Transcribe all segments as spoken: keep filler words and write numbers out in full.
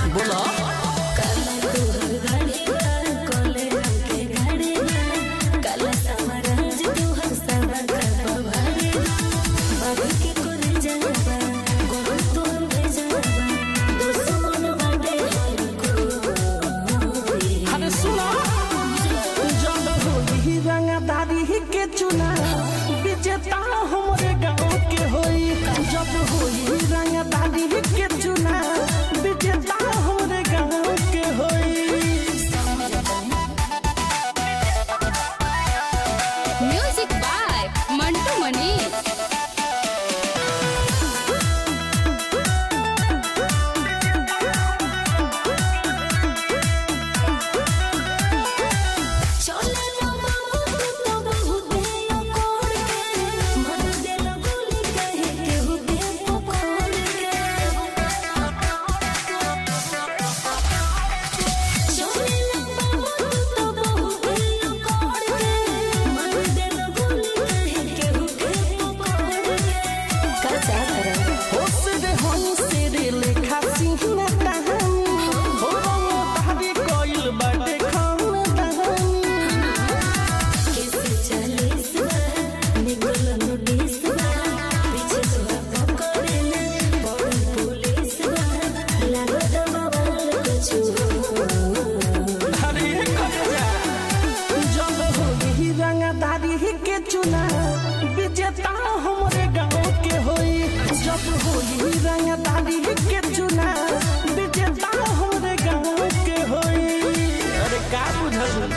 बोला के चुना विजेता हमारे गाँव के होई जब होई रंगदारी के चुना विजेता हमारे गाँव के होई। Music by Mantu Mani. के चुना विजेता हमारे गाँव के होई जब होई रंगदारी के चुना विजेता हमारे गाँव के होई। अरे का बुझल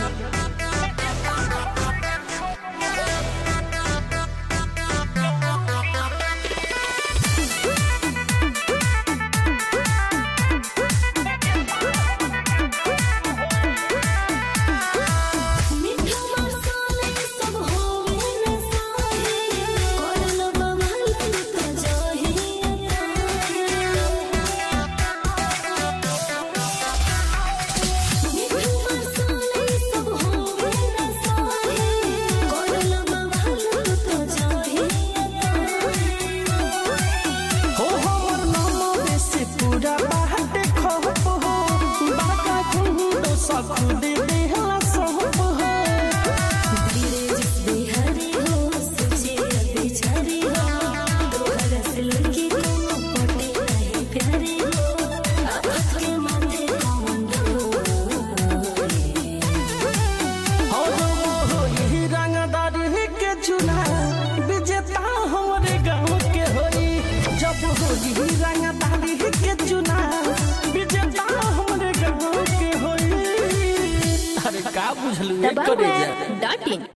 चुना विजेता हमारे गाँव के होई जब होई रंगदारी के चुना विजेता हमारे गाँव के होई। अरे का बुझलू एक करे जा।